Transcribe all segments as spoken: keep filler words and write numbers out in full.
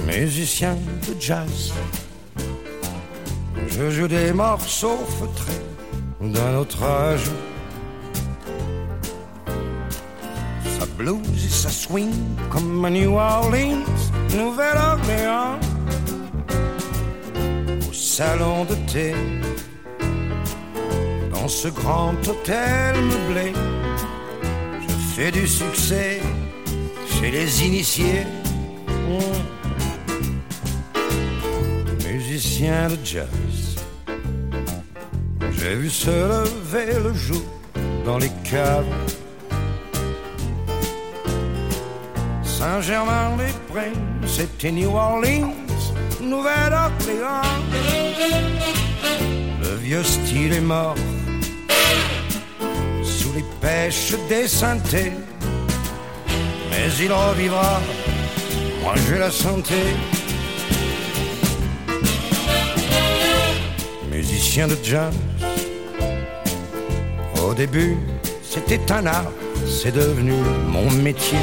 musicien de jazz. Je joue des morceaux feutrés d'un autre âge. Ça blues et ça swing comme à New Orleans, Nouvelle-Orléans. Au salon de thé, dans ce grand hôtel meublé, je fais du succès chez les initiés. Mmh. Musicien de jazz, j'ai vu se lever le jour dans les caves. Saint-Germain-les-Prés, c'était New Orleans, Nouvelle-Orléans. Le vieux style est mort sous les pêches des synthés, mais il revivra, moi j'ai la santé. Musicien de jazz, au début c'était un art, c'est devenu mon métier.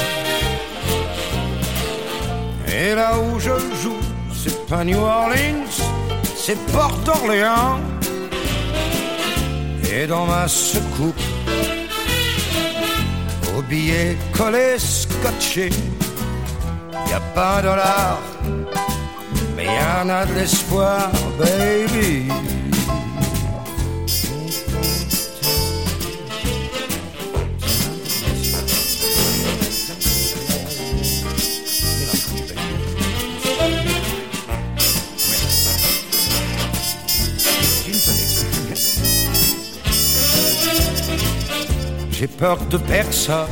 Et là où je joue, c'est pas New Orleans, c'est Port-Orléans. Et dans ma secoupe, au billet collé, scotché, y a pas un dollar, mais y en a de l'espoir, baby. J'ai peur de personne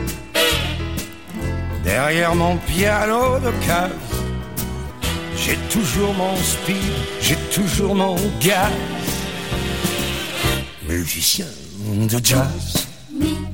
derrière mon piano de cave. J'ai toujours mon speed, j'ai toujours mon gaz. Musicien de jazz.